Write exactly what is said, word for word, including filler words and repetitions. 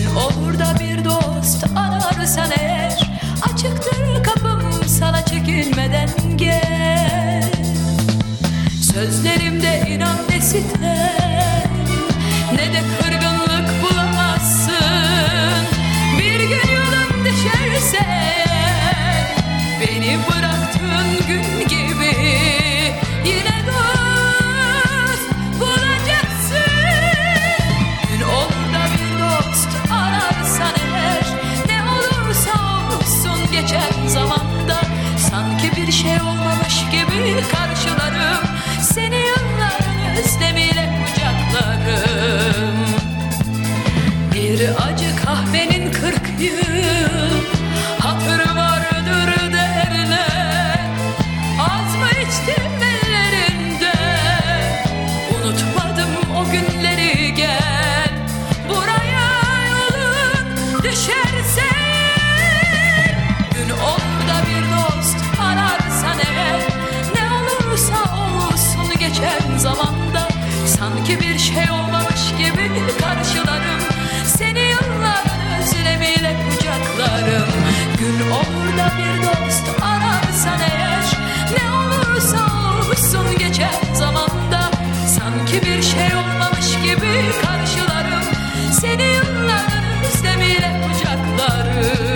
olur da bir dost ararsan eğer, açıktır kapım, sana çekinmeden gel. Sözlerimde inan ne sitem ne de kırgınlık bulamazsın. Bir gün yolun düşerse beni bıraktığın gün gibi yine dost bulacaksın. Gün olur da bir dost ararsan eğer, ne olursa olsun geçen zamanda, sanki bir şey olmamış gibi karşılarım seni, yılların özlemiyle kucaklarım. Bir acı kahvenin kırk yıl hatırı vardır derler. Az mı içtim ellerinde, unutmadım o günleri, gel buraya yolun düşerse. Gün olur da bir dost ararsan eğer, ne olursa olsun geçen zamanda, sanki bir şey olmamış gibi karşılarım seni, yılların özlemiyle kucaklarım. Gün olur da bir dost ararsan eğer, ne olursa olsun geçen zamanda, sanki bir şey olmamış gibi karşılarım seni, yılların özlemiyle kucaklarım.